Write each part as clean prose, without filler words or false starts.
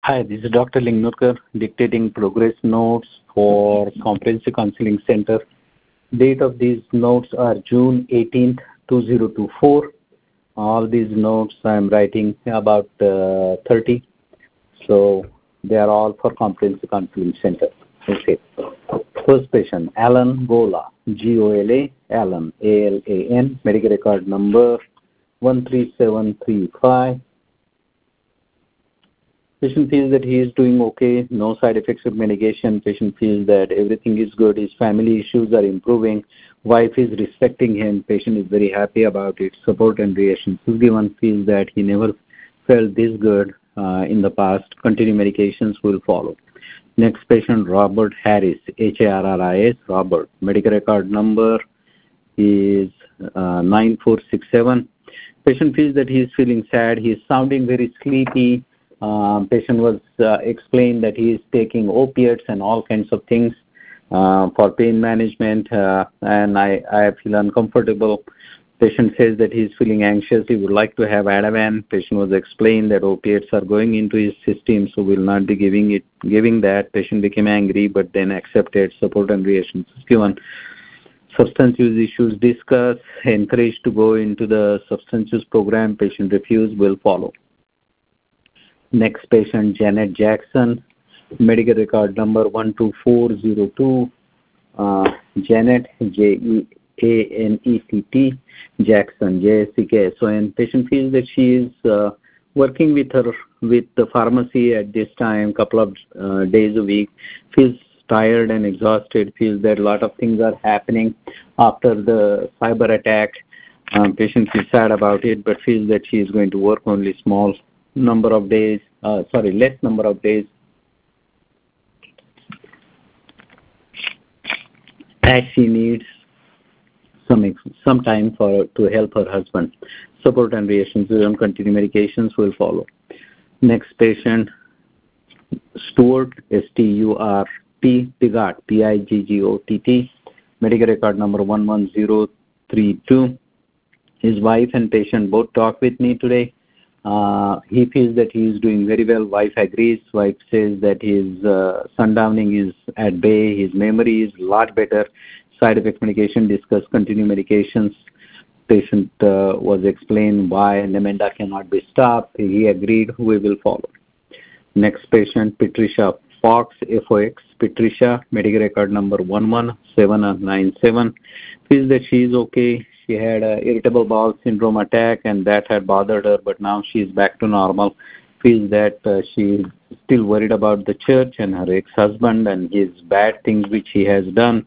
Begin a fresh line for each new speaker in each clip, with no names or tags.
Hi, this is Dr. Lingnurkar dictating progress notes for Comprehensive Counseling Center. Date of these notes are June 18th, 2024. All these notes I am writing about 30. So they are all for Comprehensive Counseling Center. Okay. First patient, Alan Gola, G-O-L-A, Alan, A-L-A-N, medical record number 13735. Patient feels that he is doing okay, no side effects of medication. Patient feels that everything is good, his family issues are improving, wife is respecting him, patient is very happy about it, support and reassurance is given, feels that he never felt this good in the past, continue medications will follow. Next patient, Robert Harris, H-A-R-R-I-S, Robert, medical record number is 9467. Patient feels that he is feeling sad, he is sounding very sleepy. Patient was explained that he is taking opiates and all kinds of things for pain management, and I feel uncomfortable. Patient says that he is feeling anxious, he would like to have Ativan. Patient was explained that opiates are going into his system, so will not be giving that. Patient became angry, but then accepted, support and reassurance given. Substance use issues discussed, encouraged to go into the substance use program. Patient refused, will follow. Next patient, Janet Jackson, medical record number 12402. Janet, J-E-A-N-E-C-T, Jackson, J-S-C-K-S-O-N. Patient feels that she is working with the pharmacy at this time, couple of days a week, feels tired and exhausted, feels that a lot of things are happening after the cyber attack. Patient feels sad about it, but feels that she is going to work only less number of days, as she needs some time to help her husband. Support and reassurance and continue medications will follow. Next patient, Stuart, S-T-U-R-T, Pigott, P-I-G-G-O-T-T, medical record number 11032. His wife and patient both talk with me today. He feels that he is doing very well. Wife agrees. Wife says that his sundowning is at bay. His memory is a lot better. Side effect medication discussed. Continue medications. Patient was explained why Namenda cannot be stopped. He agreed. We will follow. Next patient, Patricia Fox, F-O-X. Patricia, medical record number 11797. Feels that she is okay. She had an irritable bowel syndrome attack and that had bothered her, but now she is back to normal. Feels that she is still worried about the church and her ex-husband and his bad things which he has done.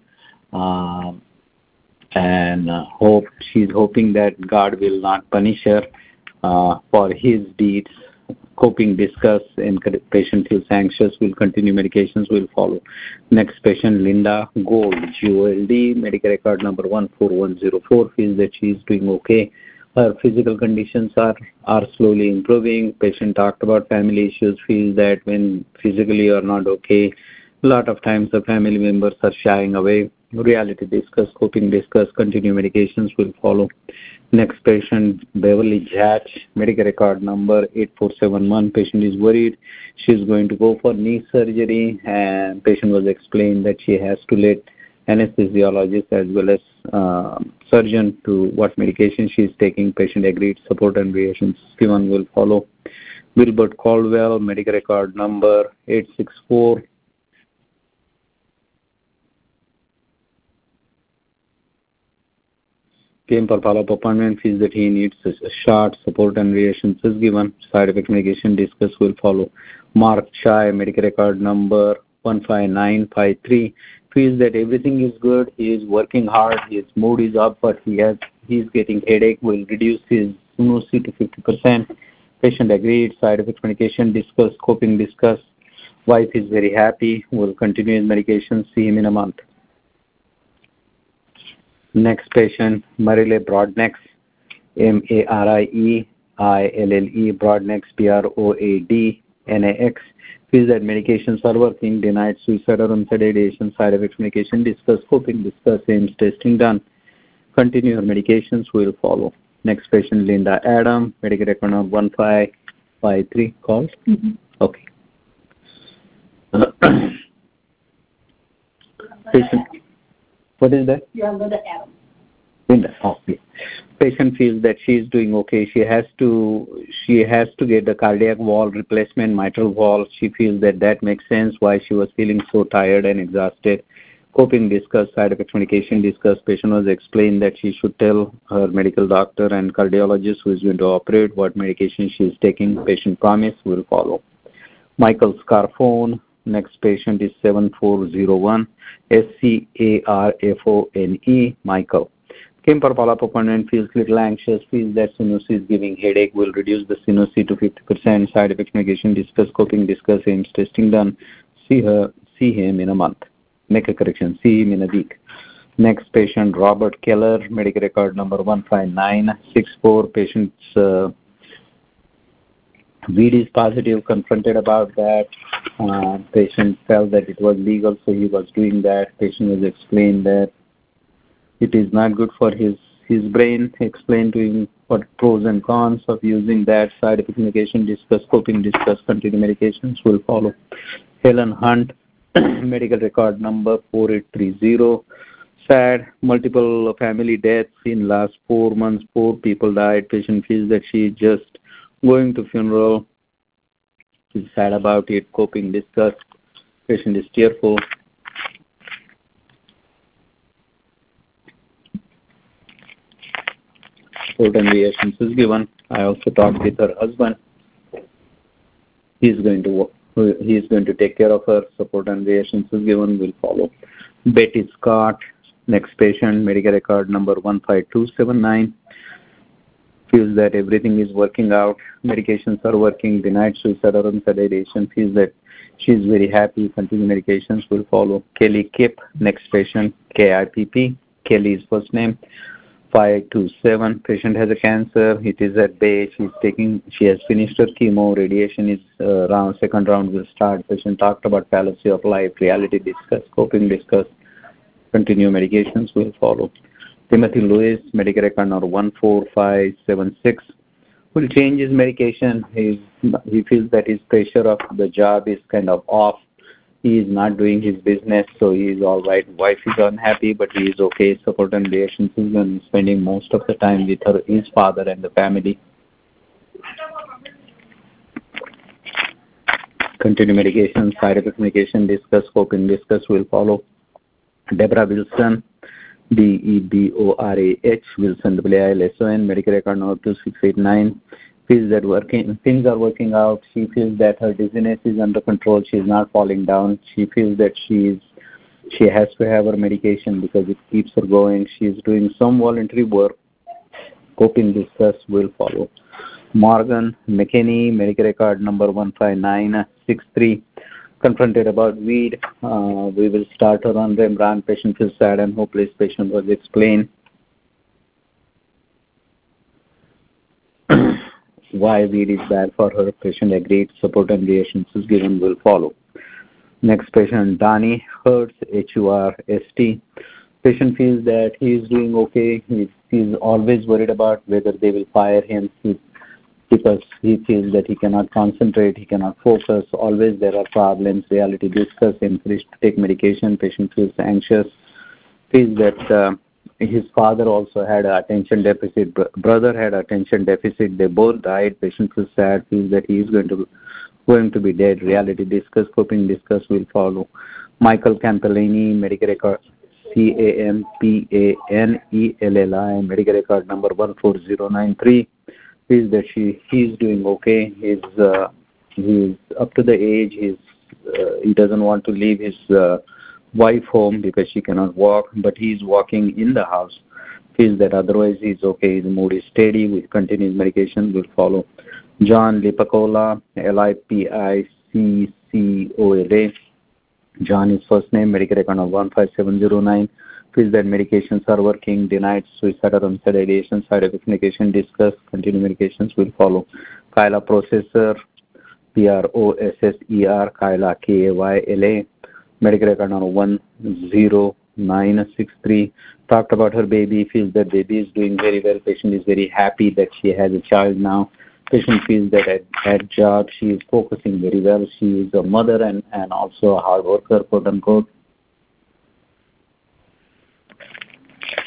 She's hoping that God will not punish her for his deeds. Coping discuss, and patient feels anxious, will continue medications, will follow. Next patient, Linda Gold, G-O-L-D, medical record number 14104, feels that she is doing okay. Her physical conditions are slowly improving. Patient talked about family issues, feels that when physically you are not okay, a lot of times the family members are shying away. Reality discuss, coping discuss, continue medications will follow. Next patient, Beverly Jatch, medical record number 8471. Patient is worried. She is going to go for knee surgery, and patient was explained that she has to let anesthesiologist as well as surgeon to what medication she is taking. Patient agreed. Support and reassurance given will follow. Wilbert Caldwell, medical record number 864. Came for follow-up appointment, feels that he needs a shot, support and reassurance is given. Side effect medication discuss will follow. Mark Chai, medical record number 15953, feels that everything is good. He is working hard. His mood is up, but he is getting headache. Will reduce his SNOOCY to 50%. Patient agreed. Side effect medication discuss, coping discuss. Wife is very happy. Will continue his medication. See him in a month. Next patient, Marile Broadnax, M-A-R-I-E-I-L-L-E, Broadnax, P-R-O-A-D-N-A-X. Feels that medications are working, denied suicide or unsaid ideation, side effects medication discussed, coping discussed, aims testing done. Continue her medications will follow. Next patient, Linda Adam, medical record number 1553, called? Okay. Patient, what is that? Linda. Oh, yeah. Patient feels that she is doing okay. She has to get the cardiac wall replacement, mitral wall. She feels that makes sense why she was feeling so tired and exhausted. Coping discussed, side effect medication discussed. Patient was explained that she should tell her medical doctor and cardiologist who is going to operate what medication she is taking. Patient promise will follow. Michael Scarfone. Next patient is 7401 SCARFONE. Michael. Came for follow-up appointment, feels little anxious, feels that Sunosi is giving headache, will reduce the Sunosi to 50%, side effect medication, discuss coping, discuss aims, testing done, see him in a month. Make a correction, see him in a week. Next patient, Robert Keller, medical record number 15964. Patient's weed is positive, confronted about that. Patient felt that it was legal, so he was doing that. Patient was explained that it is not good for his brain. Explained to him what pros and cons of using that. Side effect medication, discuss coping, discuss continued medications will follow. Helen Hunt, medical record number 4830. Sad, multiple family deaths in last 4 months. 4 people died. Patient feels that she is just going to funeral. She's sad about it. Coping, discuss. Patient is tearful. Certain reactions is given. I also talked with her husband. He is going to take care of her. Support and reactions is given will follow. Betty Scott, next patient, medical record number 15279. Feels that everything is working out. Medications are working. Denied suicidal sedation. Feels that she is very happy. Continued medications will follow. Kelly Kipp, next patient, KIPP. Kelly is first name. 527. Patient has a cancer. It is at bay. She has finished her chemo. Radiation is second round will start. Patient talked about fallacy of life. Reality discuss. Coping discuss. Continue medications will follow. Timothy Lewis, medical record number 14576. Will change his medication. He feels that his pressure of the job is kind of off. He is not doing his business, so he is all right. Wife is unhappy, but he is okay. Support and reactions is spending most of the time with his father and the family. Continue medication, side effect medication, discuss, coping, discuss will follow. Deborah Wilson, DEBORAH, Wilson, WILSON, medical record number 2689. Feels that things are working out. She feels that her dizziness is under control. She is not falling down. She feels that she has to have her medication because it keeps her going. She is doing some voluntary work. Coping discuss will follow. Morgan McKinney, medical record number 15963. Confronted about weed. We will start her on Rembrandt. Patient feels sad and hopeless. Patient was explained why weed is bad for her. Patient agreed. Support and reassurances given will follow. Next patient, Donnie Hertz, HURST. Patient feels that he is doing okay. He's always worried about whether they will fire him because he feels that he cannot concentrate, he cannot focus. Always there are problems. Reality discuss, encouraged to take medication. Patient feels anxious. Feels that his father also had attention deficit. Brother had attention deficit. They both died. Patient feels sad. Feels that he is going to be dead. Reality discuss, coping discuss will follow. Michael Campellini, medical record CAMPANELLI, medical record number 14093. Feels that he is doing okay. He's up to the age. He doesn't want to leave his wife home because she cannot walk, but he's walking in the house. Feels that otherwise he's okay. The mood is steady. With continued medication will follow. John Lipicola, LIPICCOLA. John is first name, medical record of 15709. Feels that medications are working. Denied suicidal sedation. Side effect medication discussed. Continued medications will follow. Kyla Processor, PROSSER, Kyla KAYLA. Medical record number 10963. Talked about her baby. Feels that baby is doing very well. Patient is very happy that she has a child now. Patient feels that at job she is focusing very well. She is a mother and also a hard worker, quote unquote.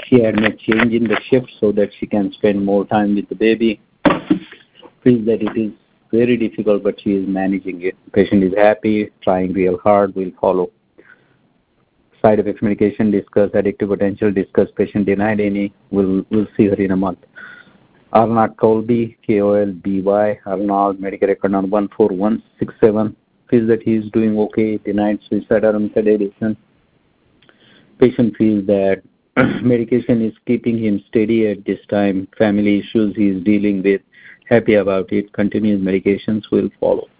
She had made change in the shift so that she can spend more time with the baby. Feels that it is very difficult, but she is managing it. Patient is happy, trying real hard, will follow. Side effects medication discussed, addictive potential discussed, patient denied any. We'll see her in a month. Arnold Colby, KOLBY, Arnold, Medicare record number 14167. Feels that he is doing okay, denied suicide or sedation. Patient feels that medication is keeping him steady at this time. Family issues he is dealing with, happy about it. Continuous medications will follow.